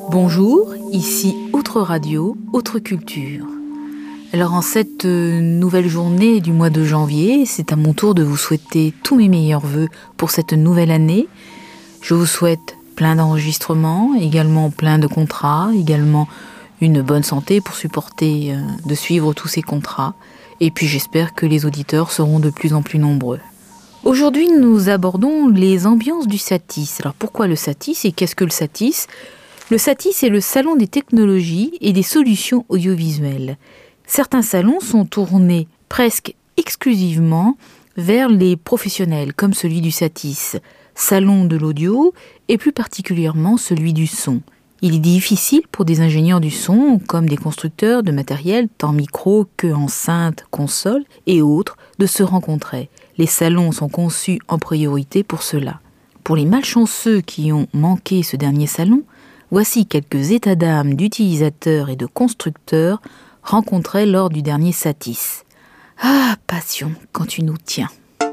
Bonjour, ici Autre Radio, Autre Culture. Alors en cette nouvelle journée du mois de janvier, c'est à mon tour de vous souhaiter tous mes meilleurs vœux pour cette nouvelle année. Je vous souhaite plein d'enregistrements, également plein de contrats, également une bonne santé pour supporter de suivre tous ces contrats. Et puis j'espère que les auditeurs seront de plus en plus nombreux. Aujourd'hui, nous abordons les ambiances du Satis. Alors pourquoi le Satis et qu'est-ce que le Satis ? Le Satis est le salon des technologies et des solutions audiovisuelles. Certains salons sont tournés presque exclusivement vers les professionnels, comme celui du Satis, salon de l'audio et plus particulièrement celui du son. Il est difficile pour des ingénieurs du son, comme des constructeurs de matériel, tant micro que enceintes, consoles et autres, de se rencontrer. Les salons sont conçus en priorité pour cela. Pour les malchanceux qui ont manqué ce dernier salon, voici quelques états d'âme d'utilisateurs et de constructeurs rencontrés lors du dernier Satis. Ah, passion, quand tu nous tiens.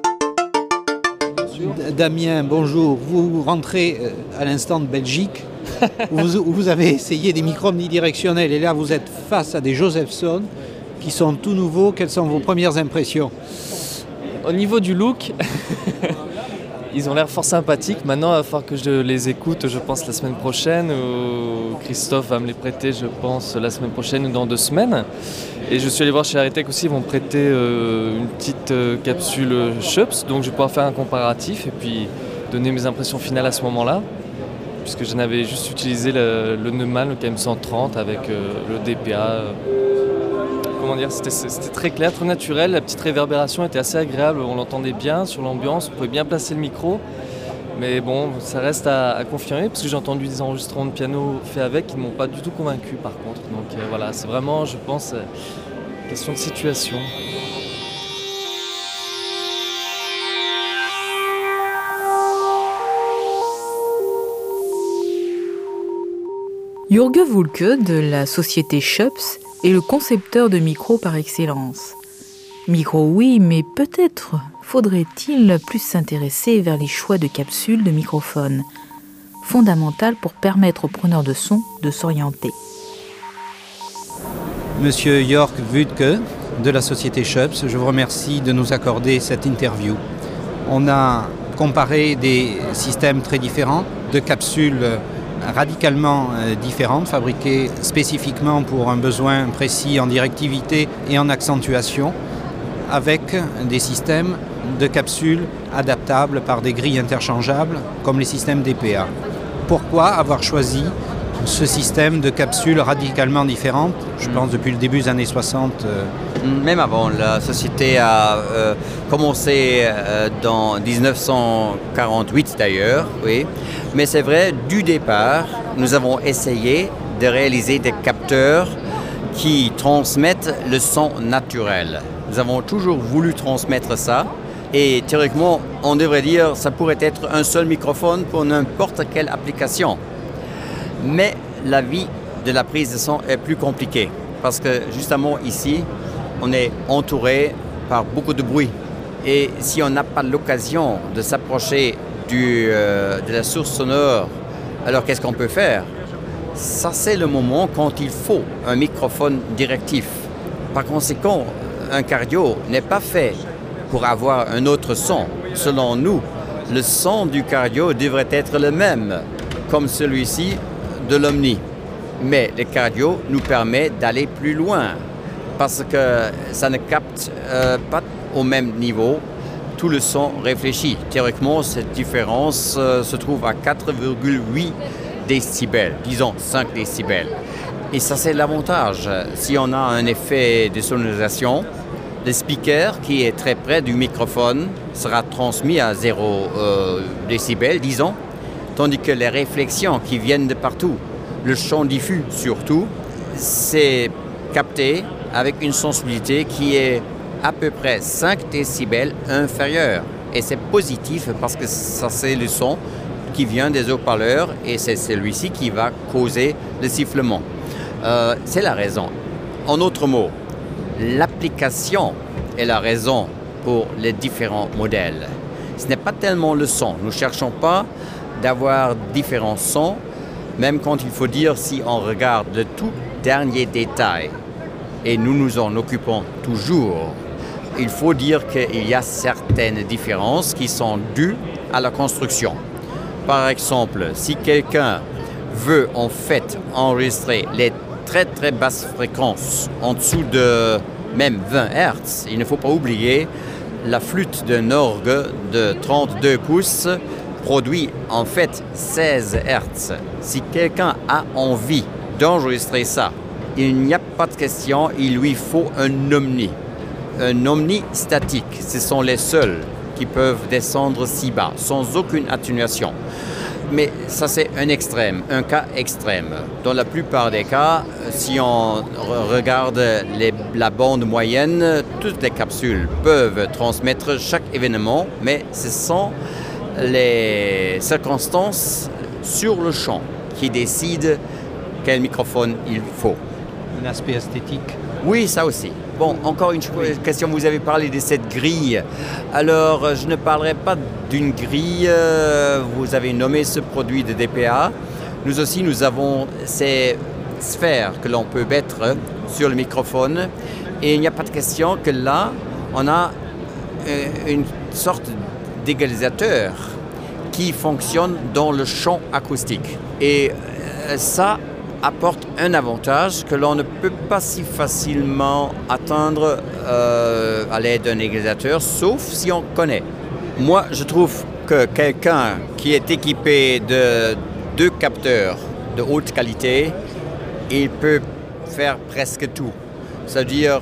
Damien, bonjour. Vous rentrez à l'instant de Belgique. Vous avez essayé des micros omnidirectionnels et là vous êtes face à des Josephson qui sont tout nouveaux. Quelles sont vos premières impressions ? Au niveau du look, ils ont l'air fort sympathiques. Maintenant, il va falloir que je les écoute, je pense, la semaine prochaine. Christophe va me les prêter, je pense, la semaine prochaine ou dans 2 semaines. Et je suis allé voir chez Aritech aussi, ils vont me prêter une petite capsule Schoeps. Donc je vais pouvoir faire un comparatif et puis donner mes impressions finales à ce moment-là. Puisque je n'avais juste utilisé le Neumann, le KM130 avec le DPA. C'était très clair, très naturel. La petite réverbération était assez agréable, on l'entendait bien sur l'ambiance, on pouvait bien placer le micro. Mais bon, ça reste à confirmer parce que j'ai entendu des enregistrements de piano faits avec qui ne m'ont pas du tout convaincu par contre. Donc voilà, c'est vraiment, je pense, question de situation. Jürgen Wuhlke de la société Schoeps est le concepteur de micros par excellence. Micro oui, mais peut-être faudrait-il plus s'intéresser vers les choix de capsules de microphones, fondamental pour permettre aux preneurs de son de s'orienter. Monsieur Jörg Wuhlke de la société Schoeps, je vous remercie de nous accorder cette interview. On a comparé des systèmes très différents de capsules radicalement différentes, fabriquées spécifiquement pour un besoin précis en directivité et en accentuation, avec des systèmes de capsules adaptables par des grilles interchangeables, comme les systèmes DPA. Pourquoi avoir choisi ce système de capsules radicalement différentes, je pense depuis le début des années 60 Même avant, la société a commencé dans 1948 d'ailleurs, oui. Mais c'est vrai, du départ, nous avons essayé de réaliser des capteurs qui transmettent le son naturel. Nous avons toujours voulu transmettre ça. Et théoriquement, on devrait dire que ça pourrait être un seul microphone pour n'importe quelle application. Mais la vie de la prise de son est plus compliquée. Parce que justement ici, on est entouré par beaucoup de bruit. Et si on n'a pas l'occasion de s'approcher de la source sonore, alors qu'est-ce qu'on peut faire ? Ça, c'est le moment quand il faut un microphone directif. Par conséquent, un cardio n'est pas fait pour avoir un autre son. Selon nous, le son du cardio devrait être le même, comme celui-ci de l'Omni. Mais le cardio nous permet d'aller plus loin, parce que ça ne capte pas au même niveau tout le son réfléchi. Théoriquement, cette différence se trouve à 4,8 décibels, disons 5 décibels. Et ça, c'est l'avantage. Si on a un effet de sonorisation, le speaker qui est très près du microphone sera transmis à 0 décibels, disons, tandis que les réflexions qui viennent de partout, le champ diffus surtout, c'est capté avec une sensibilité qui est à peu près 5 décibels inférieure. Et c'est positif parce que ça, c'est le son qui vient des haut-parleurs et c'est celui-ci qui va causer le sifflement. C'est la raison. En d'autres mots, l'application est la raison pour les différents modèles. Ce n'est pas tellement le son. Nous ne cherchons pas d'avoir différents sons, même quand il faut dire si on regarde le tout dernier détail, et nous nous en occupons toujours, il faut dire qu'il y a certaines différences qui sont dues à la construction. Par exemple, si quelqu'un veut en fait enregistrer les très très basses fréquences en dessous de même 20 Hz, il ne faut pas oublier la flûte d'un orgue de 32 pouces produit en fait 16 Hz. Si quelqu'un a envie d'enregistrer ça, il n'y a pas de question, il lui faut un omni. Un omni statique, ce sont les seuls qui peuvent descendre si bas, sans aucune atténuation. Mais ça, c'est un extrême, un cas extrême. Dans la plupart des cas, si on regarde la bande moyenne, toutes les capsules peuvent transmettre chaque événement, mais ce sont les circonstances sur le champ qui décident quel microphone il faut. Un aspect esthétique. Oui, ça aussi. Bon, encore une question, vous avez parlé de cette grille. Alors, je ne parlerai pas d'une grille, vous avez nommé ce produit de DPA. Nous aussi, nous avons ces sphères que l'on peut mettre sur le microphone. Et il n'y a pas de question que là, on a une sorte d'égalisateur qui fonctionne dans le champ acoustique. Et ça apporte un avantage que l'on ne peut pas si facilement atteindre à l'aide d'un égalisateur, sauf si on connaît. Moi, je trouve que quelqu'un qui est équipé de 2 capteurs de haute qualité, il peut faire presque tout. C'est-à-dire,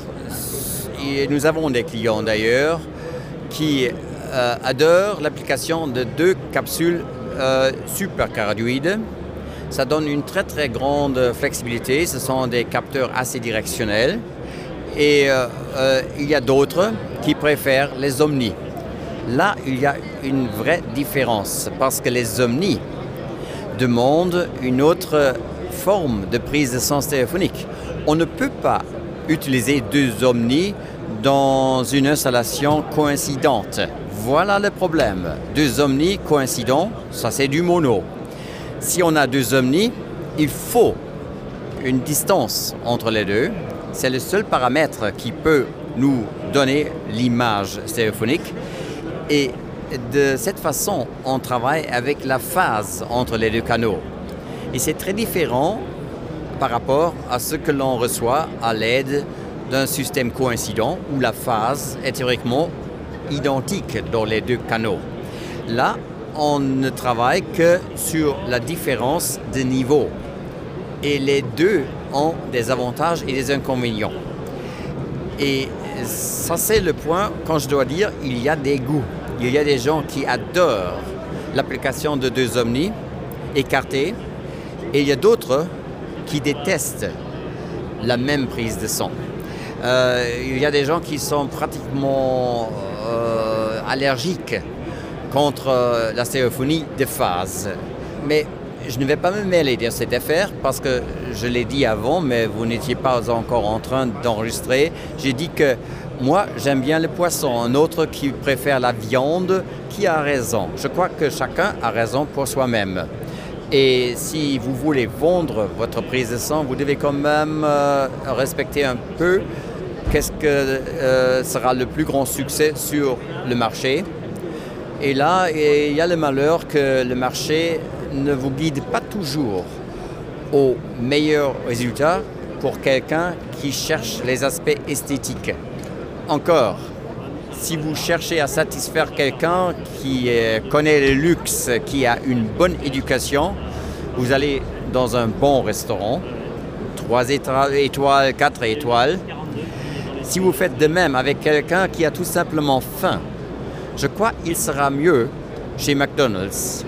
nous avons des clients d'ailleurs qui adorent l'application de 2 capsules supercardioïdes. Ça donne une très très grande flexibilité. Ce sont des capteurs assez directionnels. Et il y a d'autres qui préfèrent les omnis. Là, il y a une vraie différence parce que les omnis demandent une autre forme de prise de son stéréophonique. On ne peut pas utiliser 2 omnis dans une installation coïncidente. Voilà le problème. 2 omnis coïncidents, ça c'est du mono. Si on a 2 omnis, il faut une distance entre les deux. C'est le seul paramètre qui peut nous donner l'image stéréophonique. Et de cette façon, on travaille avec la phase entre les 2 canaux. Et c'est très différent par rapport à ce que l'on reçoit à l'aide d'un système coïncident où la phase est théoriquement identique dans les 2 canaux. Là, on ne travaille que sur la différence de niveau. Et les 2 ont des avantages et des inconvénients. Et ça, c'est le point, quand je dois dire, il y a des goûts. Il y a des gens qui adorent l'application de 2 omnis écartés. Et il y a d'autres qui détestent la même prise de son. Il y a des gens qui sont pratiquement allergiques contre la stéréophonie de phase. Mais je ne vais pas me mêler de cette affaire parce que je l'ai dit avant, mais vous n'étiez pas encore en train d'enregistrer. J'ai dit que moi, j'aime bien le poisson. Un autre qui préfère la viande, qui a raison. Je crois que chacun a raison pour soi-même. Et si vous voulez vendre votre prise de son, vous devez quand même respecter un peu qu'est-ce que sera le plus grand succès sur le marché. Et là, il y a le malheur que le marché ne vous guide pas toujours au meilleur résultat pour quelqu'un qui cherche les aspects esthétiques. Encore, si vous cherchez à satisfaire quelqu'un qui connaît le luxe, qui a une bonne éducation, vous allez dans un bon restaurant, 3 étoiles, 4 étoiles. Si vous faites de même avec quelqu'un qui a tout simplement faim, je crois qu'il sera mieux chez McDonald's.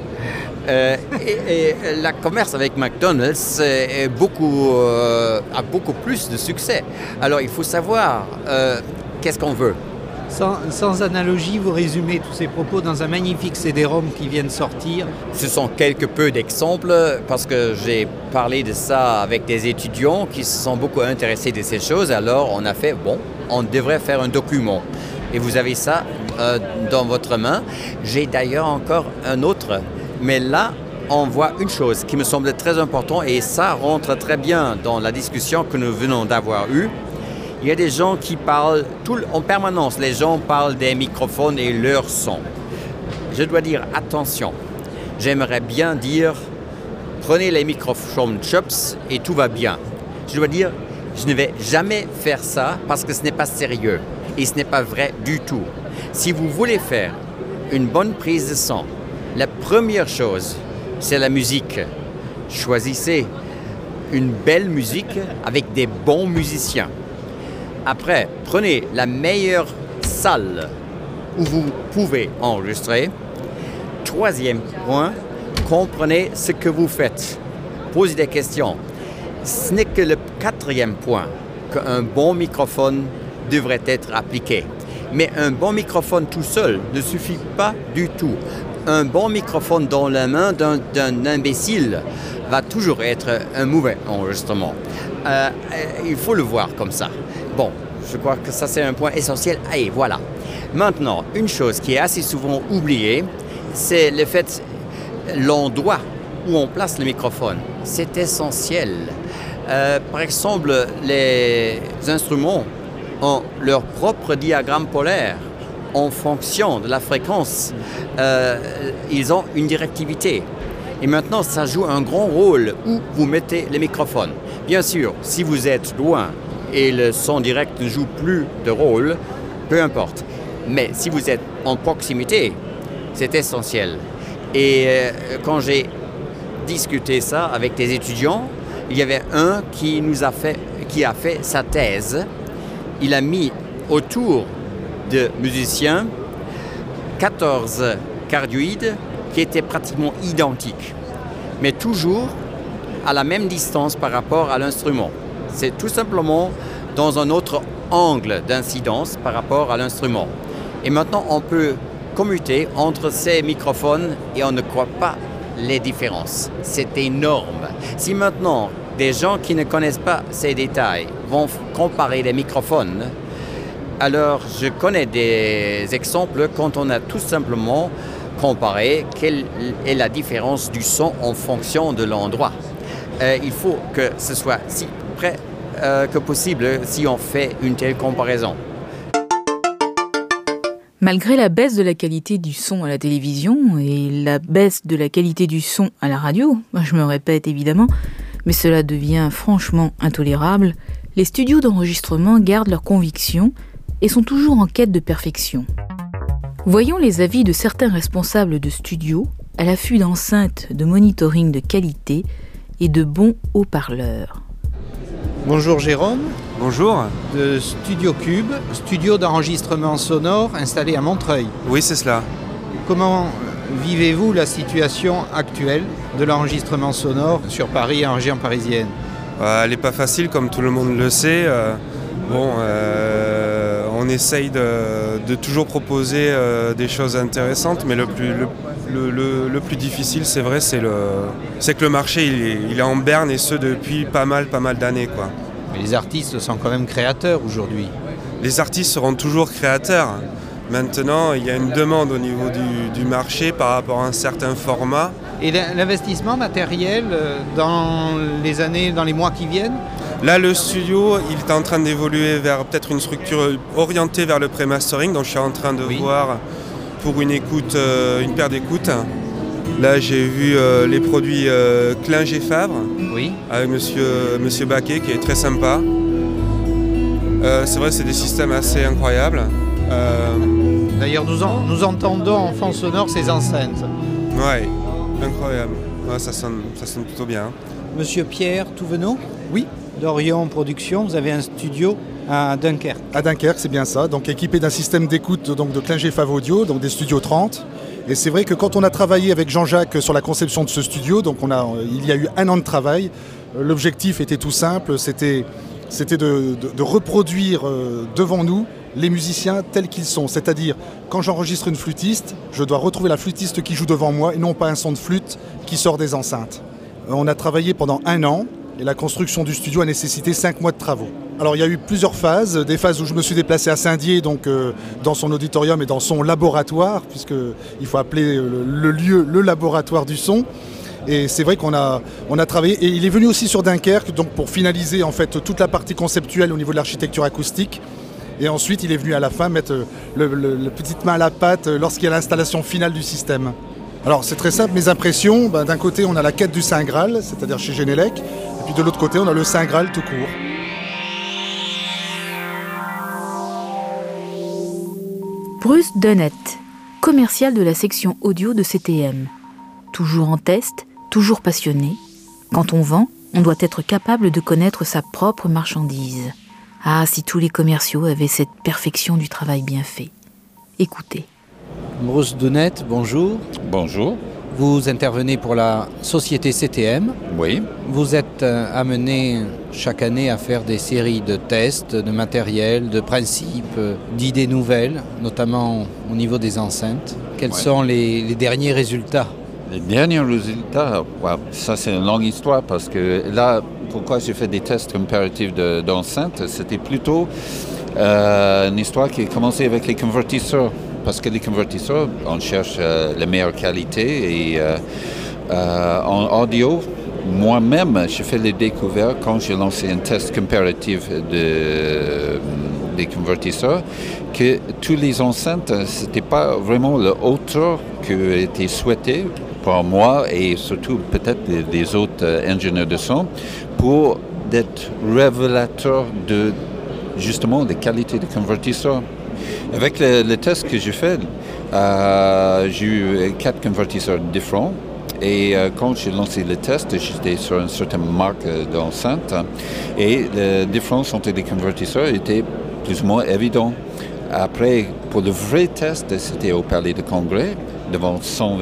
Et la commerce avec McDonald's a beaucoup plus de succès. Alors il faut savoir qu'est-ce qu'on veut. Sans analogie, vous résumez tous ces propos dans un magnifique CD-ROM qui vient de sortir. Ce sont quelques peu d'exemples parce que j'ai parlé de ça avec des étudiants qui se sont beaucoup intéressés de ces choses. Alors on a fait, on devrait faire un document. Et vous avez ça dans votre main. J'ai d'ailleurs encore un autre. Mais là, on voit une chose qui me semble très importante et ça rentre très bien dans la discussion que nous venons d'avoir eue. Il y a des gens qui parlent en permanence, les gens parlent des microphones et leur son. Je dois dire attention, j'aimerais bien dire prenez les microphones Schups et tout va bien. Je dois dire, je ne vais jamais faire ça parce que ce n'est pas sérieux et ce n'est pas vrai du tout. Si vous voulez faire une bonne prise de son, la première chose, c'est la musique. Choisissez une belle musique avec des bons musiciens. Après, prenez la meilleure salle où vous pouvez enregistrer. Troisième point, comprenez ce que vous faites. Posez des questions. Ce n'est que le quatrième point qu'un bon microphone devrait être appliqué. Mais un bon microphone tout seul ne suffit pas du tout. Un bon microphone dans la main d'un imbécile va toujours être un mauvais enregistrement. Il faut le voir comme ça. Bon, je crois que ça c'est un point essentiel. Allez, voilà. Maintenant, une chose qui est assez souvent oubliée, c'est le fait, l'endroit où on place le microphone. C'est essentiel. Par exemple, les instruments ont leur propre diagramme polaire en fonction de la fréquence. Ils ont une directivité. Et maintenant, ça joue un grand rôle où vous mettez les microphones. Bien sûr, si vous êtes loin et le son direct ne joue plus de rôle, peu importe. Mais si vous êtes en proximité, c'est essentiel. Et quand j'ai discuté ça avec des étudiants, il y avait un qui a fait sa thèse. Il a mis autour de musiciens 14 cardioïdes qui étaient pratiquement identiques, mais toujours à la même distance par rapport à l'instrument. C'est tout simplement dans un autre angle d'incidence par rapport à l'instrument. Et maintenant, on peut commuter entre ces microphones et on ne croit pas les différences. C'est énorme. Si maintenant, des gens qui ne connaissent pas ces détails vont comparer les microphones, alors je connais des exemples quand on a tout simplement comparé quelle est la différence du son en fonction de l'endroit. Il faut que ce soit si près que possible si on fait une telle comparaison. Malgré la baisse de la qualité du son à la télévision et la baisse de la qualité du son à la radio, je me répète évidemment, mais cela devient franchement intolérable, les studios d'enregistrement gardent leurs convictions et sont toujours en quête de perfection. Voyons les avis de certains responsables de studios à l'affût d'enceintes de monitoring de qualité et de bons haut-parleurs. Bonjour Jérôme. Bonjour. De Studio Cube, studio d'enregistrement sonore installé à Montreuil. Oui, c'est cela. Comment vivez-vous la situation actuelle de l'enregistrement sonore sur Paris et en région parisienne ? Elle n'est pas facile, comme tout le monde le sait. On essaye de toujours proposer des choses intéressantes, mais le plus difficile, c'est vrai, c'est que le marché il est en berne, et ce depuis pas mal d'années, quoi. Mais les artistes sont quand même créateurs aujourd'hui. Les artistes seront toujours créateurs. Maintenant, il y a une demande au niveau du marché par rapport à un certain format. Et l'investissement matériel dans les mois qui viennent ? Là, le studio, il est en train d'évoluer vers peut-être une structure orientée vers le pré-mastering. Donc, je suis en train de voir pour une paire d'écoutes. Là, j'ai vu les produits Klinger Favre avec Monsieur Baquet, qui est très sympa. C'est vrai, c'est des systèmes assez incroyables. D'ailleurs, nous entendons en fond sonore ces enceintes. Ouais, incroyable. Ouais, ça sonne plutôt bien. Monsieur Pierre Touvenot ? Oui. d'Orion Production, vous avez un studio à Dunkerque. À Dunkerque, c'est bien ça. Donc équipé d'un système d'écoute donc, de Klinger Favre Audio, donc des studios 30. Et c'est vrai que quand on a travaillé avec Jean-Jacques sur la conception de ce studio, donc il y a eu 1 an de travail, l'objectif était tout simple, c'était de reproduire devant nous les musiciens tels qu'ils sont. C'est-à-dire, quand j'enregistre une flûtiste, je dois retrouver la flûtiste qui joue devant moi et non pas un son de flûte qui sort des enceintes. On a travaillé pendant 1 an et la construction du studio a nécessité 5 mois de travaux. Alors il y a eu plusieurs phases, des phases où je me suis déplacé à Saint-Dié, donc dans son auditorium et dans son laboratoire, puisqu'il faut appeler le lieu le laboratoire du son. Et c'est vrai qu'on a travaillé, et il est venu aussi sur Dunkerque, donc pour finaliser en fait toute la partie conceptuelle au niveau de l'architecture acoustique. Et ensuite, il est venu à la fin mettre le petite main à la pâte lorsqu'il y a l'installation finale du système. Alors c'est très simple, mes impressions, d'un côté on a la quête du Saint Graal, c'est-à-dire chez Genelec, et puis de l'autre côté on a le Saint Graal tout court. Bruce Dunnett, commercial de la section audio de CTM. Toujours en test, toujours passionné. Quand on vend, on doit être capable de connaître sa propre marchandise. Ah, si tous les commerciaux avaient cette perfection du travail bien fait. Écoutez. Bruce Dunnett, bonjour. Bonjour. Vous intervenez pour la société CTM. Oui. Vous êtes amené chaque année à faire des séries de tests, de matériel, de principes, d'idées nouvelles, notamment au niveau des enceintes. Quels sont les derniers résultats ? Les derniers résultats, ça c'est une longue histoire parce que là, pourquoi j'ai fait des tests comparatifs d'enceintes, c'était plutôt une histoire qui a commencé avec les convertisseurs. Parce que les convertisseurs, on cherche la meilleure qualité et en audio, moi-même, j'ai fait les découvertes quand j'ai lancé un test comparatif des convertisseurs que tous les enceintes, ce n'était pas vraiment la hauteur qui était souhaitée par moi et surtout peut-être des autres ingénieurs de son pour être révélateur de justement la qualité des convertisseurs. Avec le test que j'ai fait, j'ai eu 4 convertisseurs différents et quand j'ai lancé le test, j'étais sur une certaine marque d'enceinte et la différence entre les convertisseurs était plus ou moins évidente. Après, pour le vrai test, c'était au Palais de Congrès, devant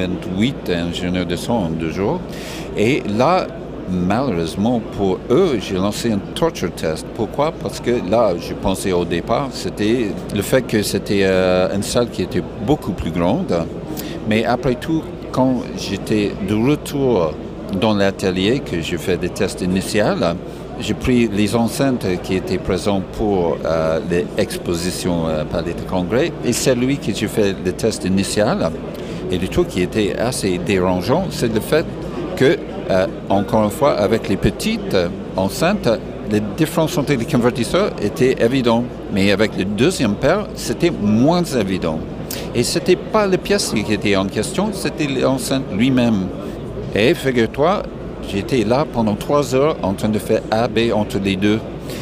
128 ingénieurs de son en 2 jours. Et là, malheureusement pour eux, j'ai lancé un torture test. Pourquoi? Parce que là, je pensais au départ, c'était le fait que c'était une salle qui était beaucoup plus grande. Mais après tout, quand j'étais de retour dans l'atelier, que j'ai fait des tests initiaux, j'ai pris les enceintes qui étaient présentes pour l'exposition Palais de Congrès et celui que j'ai fait le test initial. Et le truc qui était assez dérangeant, c'est le fait que encore une fois, avec les petites enceintes, les différences entre les convertisseurs étaient évidentes. Mais avec le deuxième paire, c'était moins évident. Et ce n'était pas la pièce qui était en question, c'était l'enceinte lui-même. Et figure-toi, j'étais là pendant 3 heures en train de faire A-B entre les deux.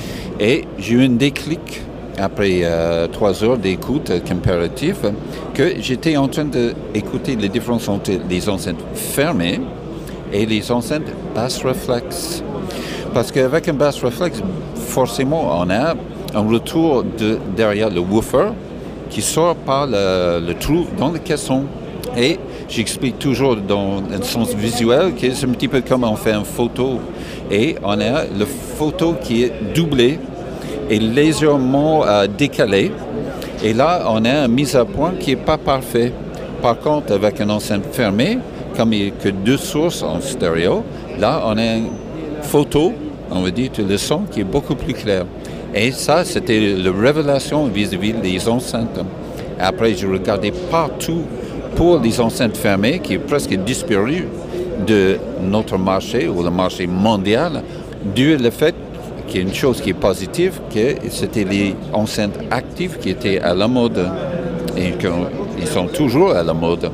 Et j'ai eu un déclic après 3 heures d'écoute comparative que j'étais en train d'écouter les différences entre les enceintes fermées et les enceintes basse réflexe. Parce qu'avec un basse réflexe, forcément, on a un retour derrière le woofer qui sort par le trou dans le caisson. Et j'explique toujours dans un sens visuel que c'est un petit peu comme on fait une photo. Et on a la photo qui est doublée et légèrement décalée. Et là, on a une mise à point qui n'est pas parfaite. Par contre, avec une enceinte fermée, comme il n'y a que 2 sources en stéréo, là, on a une photo, on va dire, de le son qui est beaucoup plus clair. Et ça, c'était la révélation vis-à-vis des enceintes. Après, j'ai regardé partout pour les enceintes fermées, qui est presque disparu de notre marché, ou le marché mondial, dû au fait qu'il y a une chose qui est positive, que c'était les enceintes actives qui étaient à la mode. Et qu'ils sont toujours à la mode.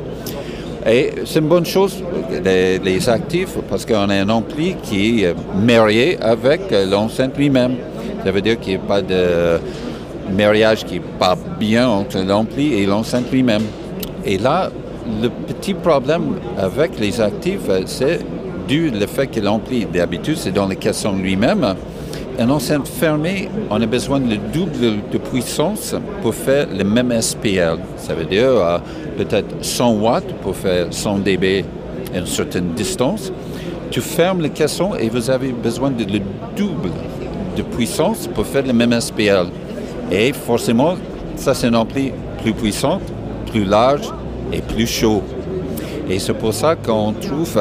Et c'est une bonne chose, les actifs, parce qu'on a un ampli qui est marié avec l'enceinte lui-même. Ça veut dire qu'il n'y a pas de mariage qui n'est pas bien entre l'ampli et l'enceinte lui-même. Et là, le petit problème avec les actifs, c'est dû au fait que l'ampli, d'habitude, c'est dans le caisson lui-même. Une enceinte fermée, on a besoin de double de puissance pour faire le même SPL. Ça veut dire peut-être 100 watts pour faire 100 dB à une certaine distance. Tu fermes le caisson et vous avez besoin de le double de puissance pour faire le même SPL. Et forcément, ça c'est un ampli plus puissant, plus large et plus chaud. Et c'est pour ça qu'on trouve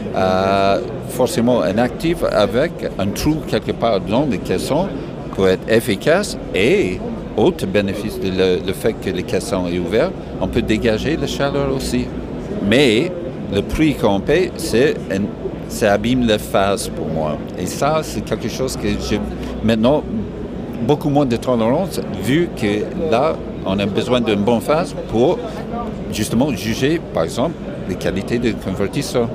forcément un actif avec un trou quelque part dans le caisson pour être efficace et autre bénéfice de le fait que le caisson est ouvert, on peut dégager la chaleur aussi. Mais le prix qu'on paie, ça abîme la phase pour moi. Et ça, c'est quelque chose que j'ai maintenant beaucoup moins de tolérance, vu que là, on a besoin d'une bonne phase pour justement juger, par exemple, les qualités du convertisseur.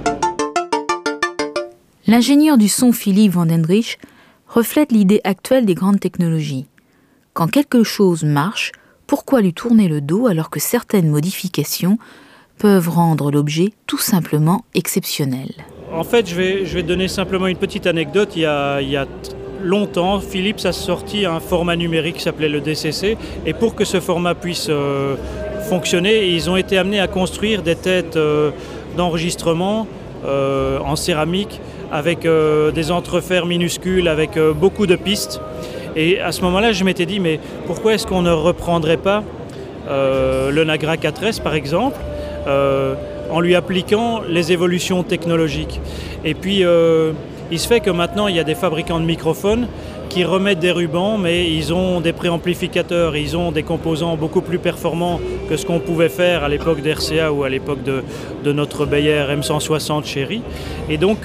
L'ingénieur du son Philippe Van Dendrich reflète l'idée actuelle des grandes technologies. Quand quelque chose marche, pourquoi lui tourner le dos alors que certaines modifications peuvent rendre l'objet tout simplement exceptionnel? En fait, je vais donner simplement une petite anecdote. Il y a longtemps, Philips a sorti un format numérique qui s'appelait le DCC. Et pour que ce format puisse fonctionner, ils ont été amenés à construire des têtes d'enregistrement en céramique avec des entrefers minuscules, avec beaucoup de pistes. Et à ce moment-là, je m'étais dit, mais pourquoi est-ce qu'on ne reprendrait pas le Nagra 4S, par exemple, en lui appliquant les évolutions technologiques. Et puis, il se fait que maintenant, il y a des fabricants de microphones qui remettent des rubans, mais ils ont des préamplificateurs, ils ont des composants beaucoup plus performants que ce qu'on pouvait faire à l'époque d'RCA ou à l'époque de notre Beyer M160 Chéri. Et donc,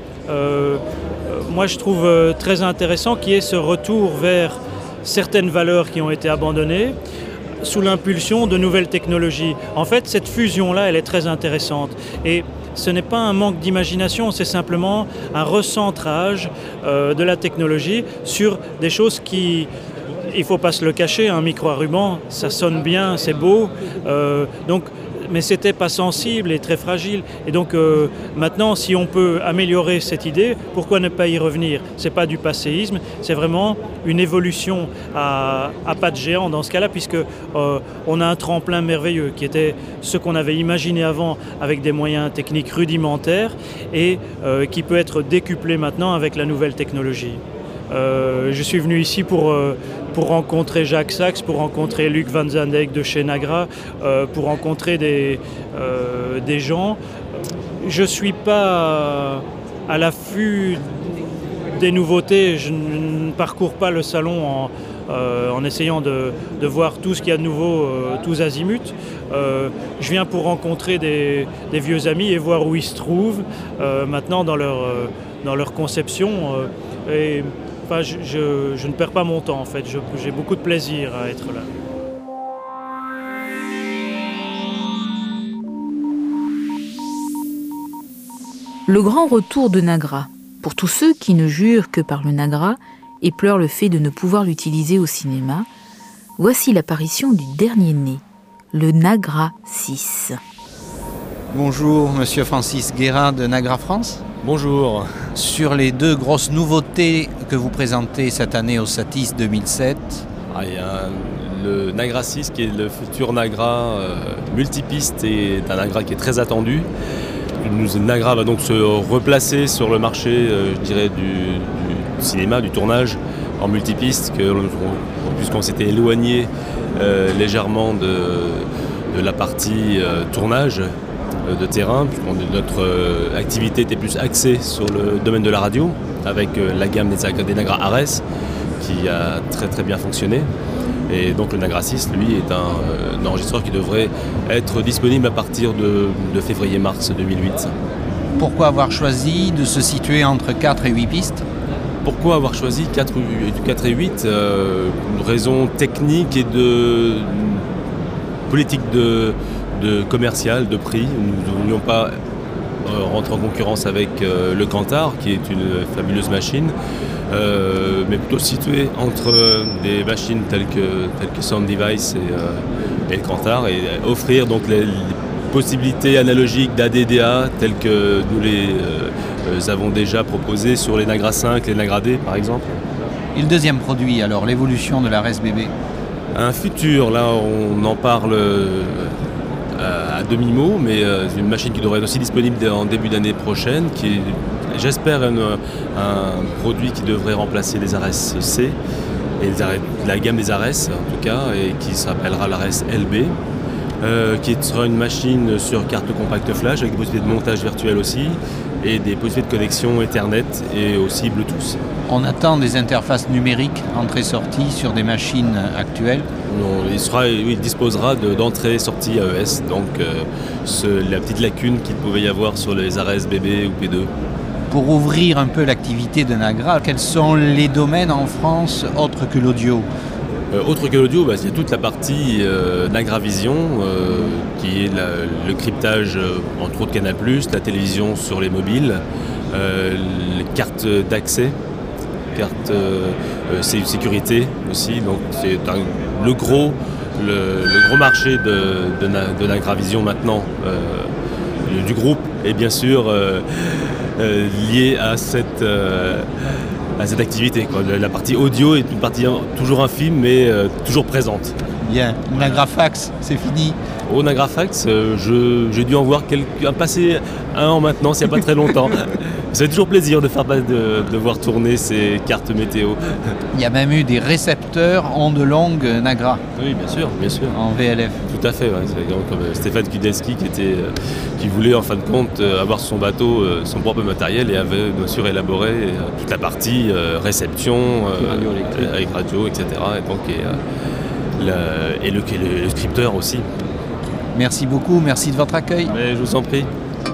moi, je trouve très intéressant qu'il y ait ce retour vers certaines valeurs qui ont été abandonnées, sous l'impulsion de nouvelles technologies. En fait, cette fusion-là, elle est très intéressante. Et ce n'est pas un manque d'imagination, c'est simplement un recentrage de la technologie sur des choses qui... Il ne faut pas se le cacher, un micro à ruban, ça sonne bien, c'est beau. Mais c'était pas sensible et très fragile. Et donc maintenant, si on peut améliorer cette idée, pourquoi ne pas y revenir? C'est pas du passéisme, c'est vraiment une évolution à pas de géant dans ce cas-là, puisque on a un tremplin merveilleux qui était ce qu'on avait imaginé avant avec des moyens techniques rudimentaires et qui peut être décuplé maintenant avec la nouvelle technologie. Je suis venu ici pour rencontrer Jacques Sachs, pour rencontrer Luc Van Zandijk de chez Nagra, pour rencontrer des gens. Je ne suis pas à l'affût des nouveautés, je ne parcours pas le salon en essayant de voir tout ce qu'il y a de nouveau, tous azimuts. Je viens pour rencontrer des vieux amis et voir où ils se trouvent maintenant dans leur conception. Enfin, je ne perds pas mon temps en fait, j'ai beaucoup de plaisir à être là. Le grand retour de Nagra, pour tous ceux qui ne jurent que par le Nagra et pleurent le fait de ne pouvoir l'utiliser au cinéma, voici l'apparition du dernier né, le Nagra 6. Bonjour, monsieur Francis Guérin de Nagra France. Bonjour. Sur les deux grosses nouveautés que vous présentez cette année au Satis 2007. Il y a le Nagra 6 qui est le futur Nagra multipiste et un Nagra qui est très attendu. Le Nagra va donc se replacer sur le marché, je dirais, du cinéma, du tournage en multipiste, puisqu'on s'était éloigné légèrement de la partie tournage de terrain, puisque notre activité était plus axée sur le domaine de la radio, avec la gamme des Nagra Ares, qui a très très bien fonctionné. Et donc le Nagra 6, lui, est un enregistreur qui devrait être disponible à partir de février-mars 2008. Pourquoi avoir choisi de se situer entre 4 et 8 pistes ? Pourquoi avoir choisi 4 et 8 Une raison technique et de politique de commercial, de prix. Nous ne voulions pas rentrer en concurrence avec le Kantar, qui est une fabuleuse machine, mais plutôt situé entre des machines telles que Sound Device et le Kantar, et offrir donc les possibilités analogiques d'ADDA telles que nous les avons déjà proposées sur les Nagra 5, les Nagra D par exemple. Et le deuxième produit, alors l'évolution de la RSBB ? Un futur, là on en parle à demi-mot, mais une machine qui devrait être aussi disponible en début d'année prochaine, qui est, j'espère, un produit qui devrait remplacer les Ares C, et la gamme des Ares en tout cas, et qui s'appellera l'Ares LB, qui sera une machine sur carte compacte flash avec des possibilités de montage virtuel aussi, et des possibilités de connexion Ethernet et aussi Bluetooth. On attend des interfaces numériques entrée-sortie sur des machines actuelles. Il disposera d'entrée sortie AES, donc la petite lacune qu'il pouvait y avoir sur les ARES BB ou P2. Pour ouvrir un peu l'activité de Nagra, quels sont les domaines en France autres que l'audio ? Autre que l'audio, il y a toute la partie Nagravision, qui est le cryptage, entre autres Canal+, la télévision sur les mobiles, les cartes d'accès, cartes sécurité aussi. Donc c'est le gros marché de Nagravision maintenant du groupe, et bien sûr lié à cette activité, quoi. La partie audio est une partie toujours infime, mais toujours présente. Bien. Nagrafax, c'est fini. Au Nagrafax, j'ai dû en voir passer un an maintenant, il n'y a pas très longtemps. Ça fait toujours plaisir de voir tourner ces cartes météo. Il y a même eu des récepteurs ondes longues Nagra. Oui, bien sûr. En VLF. Tout à fait, ouais. C'est comme Stéphane Kudelski qui voulait en fin de compte avoir sur son bateau son propre matériel et avait bien sûr élaboré toute la partie réception avec radio, etc. Et le scripteur aussi. Merci beaucoup, merci de votre accueil. Mais je vous en prie.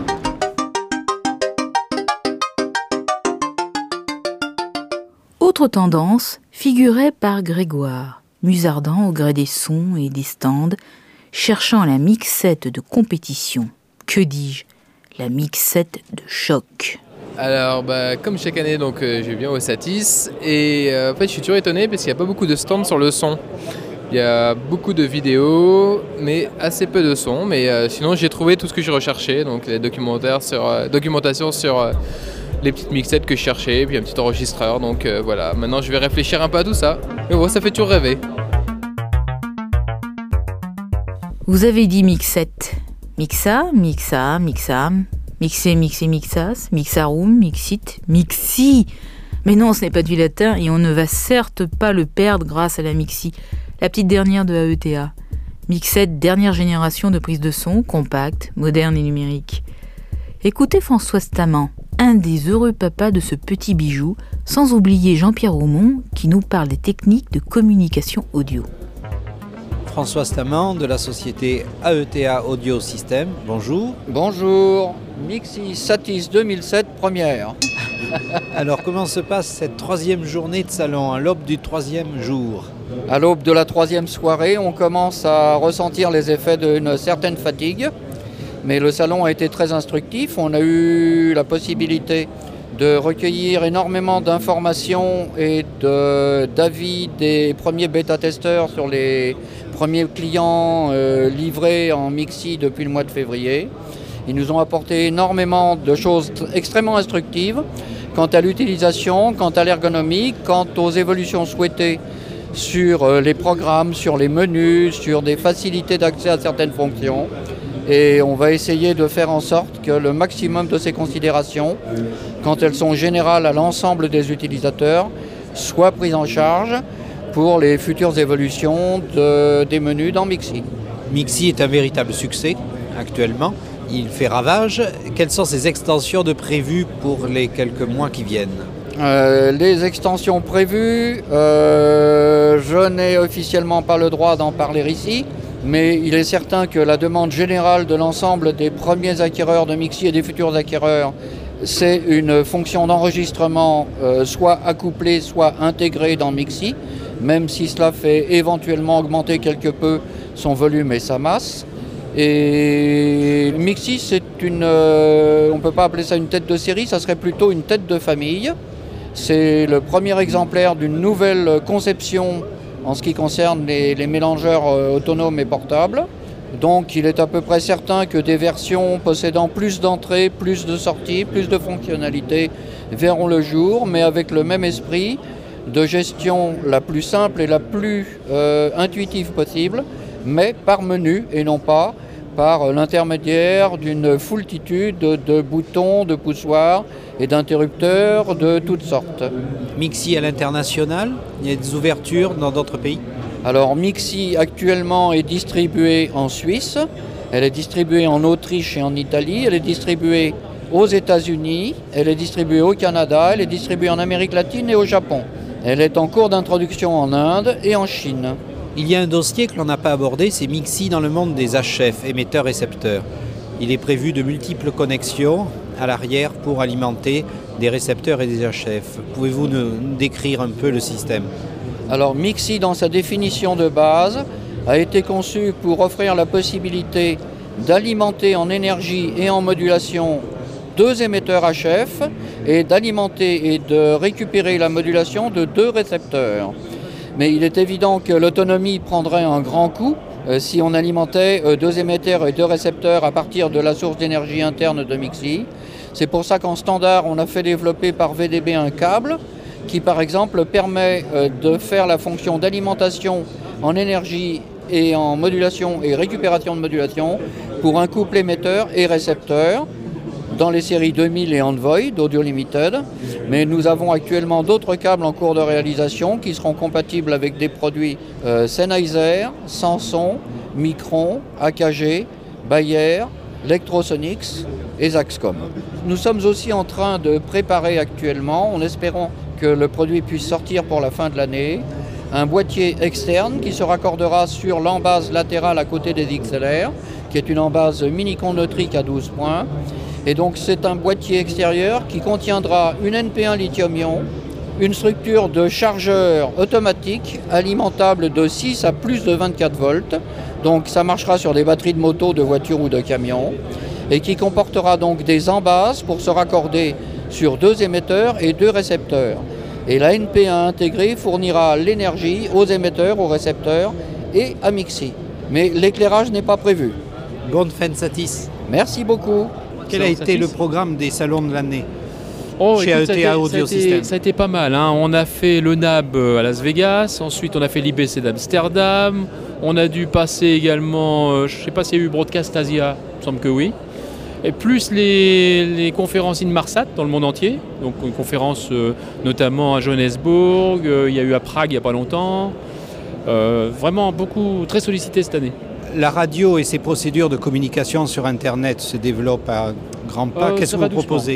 Autre tendance figurée par Grégoire, musardant au gré des sons et des stands, cherchant la mixette de compétition. Que dis-je ? La mixette de choc. Alors, comme chaque année, je viens au Satis et en fait, je suis toujours étonné parce qu'il n'y a pas beaucoup de stands sur le son. Il y a beaucoup de vidéos, mais assez peu de son. Mais sinon, j'ai trouvé tout ce que je recherchais, donc les documentation sur les petites mixettes que je cherchais, puis un petit enregistreur. Donc voilà, maintenant je vais réfléchir un peu à tout ça. Mais bon, ça fait toujours rêver. Vous avez dit mixette. Mixa, mixam, mixé, mixas, mixarum, mixit, mixi. Mais non, ce n'est pas du latin et on ne va certes pas le perdre grâce à la mixi, la petite dernière de AETA. Mixette, dernière génération de prise de son, compacte, moderne et numérique. Écoutez François Stamand, un des heureux papas de ce petit bijou, sans oublier Jean-Pierre Aumont qui nous parle des techniques de communication audio. François Stamand de la société AETA Audio System, bonjour. Bonjour, Mixi Satis 2007 première. Alors comment se passe cette troisième journée de salon, à l'aube du troisième jour ? À l'aube de la troisième soirée, on commence à ressentir les effets d'une certaine fatigue. Mais le salon a été très instructif. On a eu la possibilité de recueillir énormément d'informations et d'avis des premiers bêta-testeurs sur les premiers clients livrés en Mixi depuis le mois de février. Ils nous ont apporté énormément de choses extrêmement instructives quant à l'utilisation, quant à l'ergonomie, quant aux évolutions souhaitées sur les programmes, sur les menus, sur des facilités d'accès à certaines fonctions. Et on va essayer de faire en sorte que le maximum de ces considérations, quand elles sont générales à l'ensemble des utilisateurs, soient prises en charge pour les futures évolutions des menus dans Mixi. Mixi est un véritable succès actuellement. Il fait ravage. Quelles sont ses extensions de prévues pour les quelques mois qui viennent ? Les extensions prévues, je n'ai officiellement pas le droit d'en parler ici. Mais il est certain que la demande générale de l'ensemble des premiers acquéreurs de Mixi et des futurs acquéreurs, c'est une fonction d'enregistrement soit accouplée, soit intégrée dans Mixi, même si cela fait éventuellement augmenter quelque peu son volume et sa masse. Et Mixi, c'est on ne peut pas appeler ça une tête de série, ça serait plutôt une tête de famille. C'est le premier exemplaire d'une nouvelle conception en ce qui concerne les mélangeurs autonomes et portables. Donc il est à peu près certain que des versions possédant plus d'entrées, plus de sorties, plus de fonctionnalités verront le jour, mais avec le même esprit de gestion la plus simple et la plus intuitive possible, mais par menu et non pas par l'intermédiaire d'une foultitude de boutons, de poussoirs et d'interrupteurs de toutes sortes. Mixi à l'international, il y a des ouvertures dans d'autres pays ? Alors Mixi actuellement est distribuée en Suisse, elle est distribuée en Autriche et en Italie, elle est distribuée aux États-Unis, elle est distribuée au Canada, elle est distribuée en Amérique latine et au Japon. Elle est en cours d'introduction en Inde et en Chine. Il y a un dossier que l'on n'a pas abordé, c'est MIXI dans le monde des HF, émetteurs-récepteurs. Il est prévu de multiples connexions à l'arrière pour alimenter des récepteurs et des HF. Pouvez-vous nous décrire un peu le système ? Alors MIXI, dans sa définition de base, a été conçu pour offrir la possibilité d'alimenter en énergie et en modulation 2 émetteurs HF et d'alimenter et de récupérer la modulation de 2 récepteurs. Mais il est évident que l'autonomie prendrait un grand coup si on alimentait 2 émetteurs et 2 récepteurs à partir de la source d'énergie interne de MIXI. C'est pour ça qu'en standard, on a fait développer par VDB un câble qui, par exemple, permet de faire la fonction d'alimentation en énergie et en modulation et récupération de modulation pour un couple émetteur et récepteur dans les séries 2000 et Envoy d'Audio Limited. Mais nous avons actuellement d'autres câbles en cours de réalisation qui seront compatibles avec des produits Sennheiser, Samson, Micron, AKG, Bayer, Lectrosonics et Zaxcom. Nous sommes aussi en train de préparer actuellement, en espérant que le produit puisse sortir pour la fin de l'année, un boîtier externe qui se raccordera sur l'embase latérale à côté des XLR, qui est une embase mini-conductrique à 12 points. Et donc c'est un boîtier extérieur qui contiendra une NP1 lithium-ion, une structure de chargeur automatique alimentable de 6 à plus de 24 volts. Donc ça marchera sur des batteries de moto, de voitures ou de camions. Et qui comportera donc des embases pour se raccorder sur 2 émetteurs et 2 récepteurs. Et la NP1 intégrée fournira l'énergie aux émetteurs, aux récepteurs et à MIXI. Mais l'éclairage n'est pas prévu. Bonne fin de Satis. Merci beaucoup. Quel a été le programme des salons de l'année chez ETA Audio System? Ça a été pas mal. On a fait le NAB à Las Vegas, ensuite on a fait l'IBC d'Amsterdam, on a dû passer également, je ne sais pas s'il y a eu Broadcast Asia, il me semble que oui. Et plus les conférences Inmarsat dans le monde entier, donc une conférence notamment à Johannesburg, il y a eu à Prague il n'y a pas longtemps, vraiment beaucoup, très sollicité cette année. La radio et ses procédures de communication sur Internet se développent à grands pas. Qu'est-ce que vous proposez?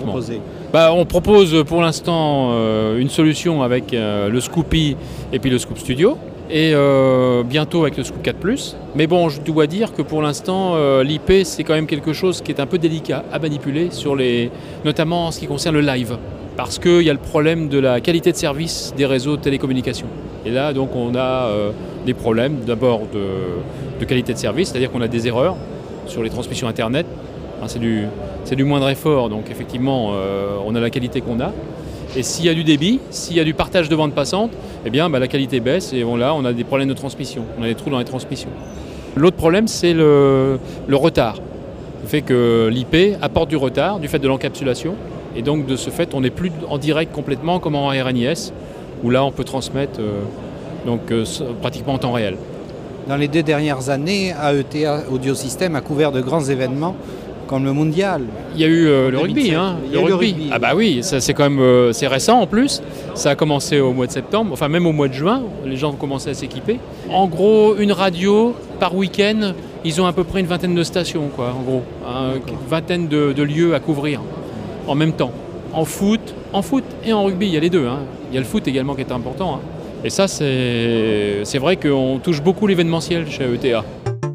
On propose pour l'instant une solution avec le Scoopy et puis le Scoop Studio. Et bientôt avec le Scoop 4+. Mais bon, je dois dire que pour l'instant, l'IP, c'est quand même quelque chose qui est un peu délicat à manipuler, notamment en ce qui concerne le live. Parce qu'il y a le problème de la qualité de service des réseaux de télécommunications. Et là, donc, on a des problèmes d'abord de qualité de service, c'est-à-dire qu'on a des erreurs sur les transmissions Internet. C'est du moindre effort, donc effectivement, on a la qualité qu'on a. Et s'il y a du débit, s'il y a du partage de bande passante, eh bien, la qualité baisse et on a des problèmes de transmission. On a des trous dans les transmissions. L'autre problème, c'est le retard. Le fait que l'IP apporte du retard du fait de l'encapsulation. Et donc, de ce fait, on n'est plus en direct complètement comme en RNIS, où là, on peut transmettre pratiquement en temps réel. Dans les 2 dernières années, AETA Audio System a couvert de grands événements comme le mondial. Il y a eu le rugby. Le rugby. Ah bah oui, ça, c'est quand même c'est récent en plus. Ça a commencé au mois de septembre, enfin même au mois de juin, les gens ont commencé à s'équiper. En gros, une radio par week-end, ils ont à peu près une vingtaine de stations, quoi, en gros. Une vingtaine de lieux à couvrir en même temps. En foot et en rugby, il y a les deux. Il y a le foot également qui est important. Et ça, c'est vrai qu'on touche beaucoup l'événementiel chez ETA.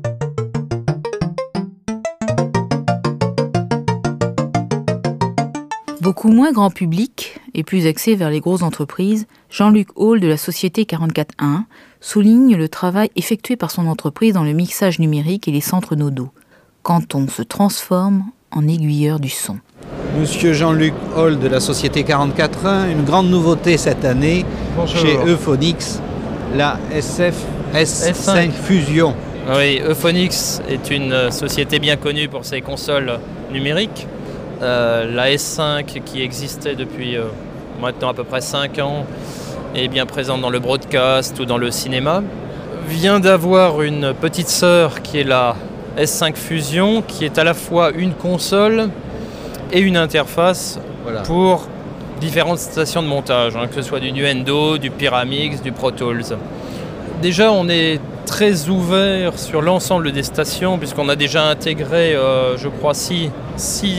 Beaucoup moins grand public et plus axé vers les grosses entreprises, Jean-Luc Hall de la société 44.1 souligne le travail effectué par son entreprise dans le mixage numérique et les centres nodaux, quand on se transforme en aiguilleur du son. Monsieur Jean-Luc Hall de la société 44.1, une grande nouveauté cette année. Bonjour. Chez Euphonix, la S5 Fusion. Oui, Euphonix est une société bien connue pour ses consoles numériques. La S5 qui existait depuis maintenant à peu près 5 ans est bien présente dans le broadcast ou dans le cinéma. Vient d'avoir une petite sœur qui est la S5 Fusion, qui est à la fois une console et une interface pour différentes stations de montage, que ce soit du Nuendo, du Pyramix, du Pro Tools. Déjà, on est très ouvert sur l'ensemble des stations puisqu'on a déjà intégré, je crois, 6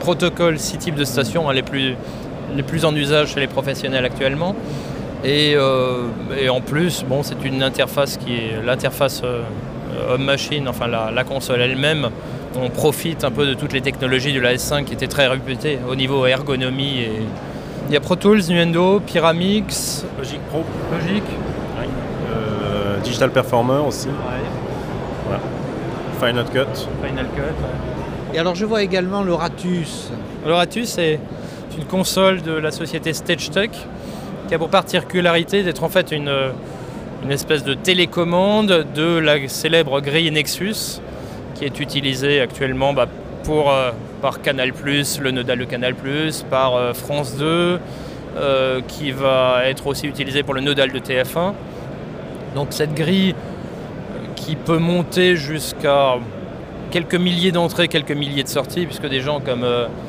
protocole 6 types de stations, hein, les plus en usage chez les professionnels actuellement. Et en plus, bon, c'est une interface qui est l'interface homme-machine, enfin la console elle-même. On profite un peu de toutes les technologies de la S5 qui étaient très réputées au niveau ergonomie. Et il y a Pro Tools, Nuendo, Pyramix, Logic Pro, Logic, oui. Digital Performer aussi. Ouais. Voilà. Final Cut. Final Cut. Ouais. Et alors je vois également le Ratus. Le Ratus, c'est une console de la société StageTech qui a pour particularité d'être en fait une espèce de télécommande de la célèbre grille Nexus qui est utilisée actuellement par Canal+, le nodal de Canal+, par France 2, qui va être aussi utilisée pour le nodal de TF1. Donc cette grille qui peut monter jusqu'à quelques milliers d'entrées, quelques milliers de sorties, puisque des gens comme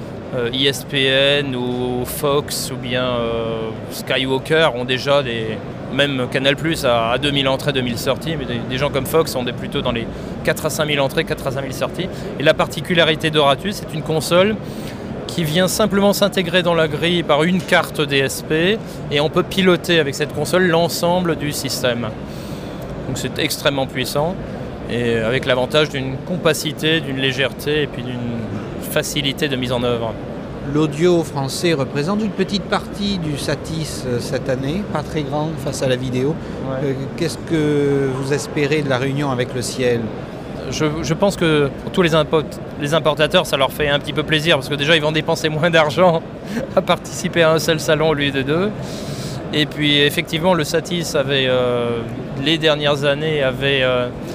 ESPN ou Fox ou bien Skywalker ont déjà même Canal+, à 2000 entrées, 2000 sorties, mais des gens comme Fox sont plutôt dans les 4 à 5000 entrées, 4 à 5000 sorties. Et la particularité de Ratus, c'est une console qui vient simplement s'intégrer dans la grille par une carte DSP et on peut piloter avec cette console l'ensemble du système. Donc c'est extrêmement puissant et avec l'avantage d'une compacité, d'une légèreté et puis d'une facilité de mise en œuvre. L'audio français représente une petite partie du Satis cette année, pas très grande face à la vidéo. Ouais. Qu'est-ce que vous espérez de la réunion avec le ciel ? Je pense que pour tous les importateurs, ça leur fait un petit peu plaisir parce que déjà ils vont dépenser moins d'argent à participer à un seul salon au lieu de 2. Et puis effectivement le Satis avait, les dernières années, avait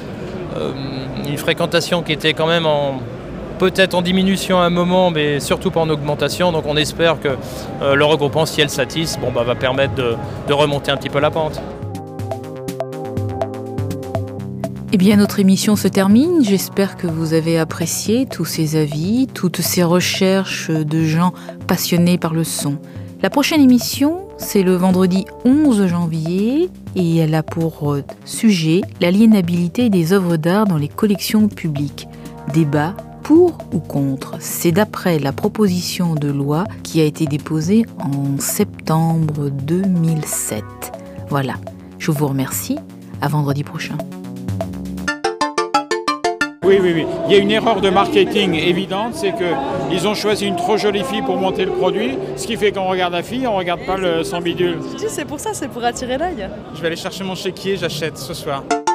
une fréquentation qui était quand même peut-être en diminution à un moment, mais surtout pas en augmentation. Donc on espère que le regroupement Ciel Satis va permettre de remonter un petit peu la pente. Eh bien, notre émission se termine. J'espère que vous avez apprécié tous ces avis, toutes ces recherches de gens passionnés par le son. La prochaine émission, c'est le vendredi 11 janvier et elle a pour sujet l'aliénabilité des œuvres d'art dans les collections publiques. Débat pour ou contre. C'est d'après la proposition de loi qui a été déposée en septembre 2007. Voilà, je vous remercie. À vendredi prochain. Oui. Il y a une erreur de marketing évidente, c'est qu'ils ont choisi une trop jolie fille pour monter le produit, ce qui fait qu'on regarde la fille, on ne regarde pas son bidule. Je dis c'est pour ça, c'est pour attirer l'œil. Je vais aller chercher mon chéquier, j'achète ce soir.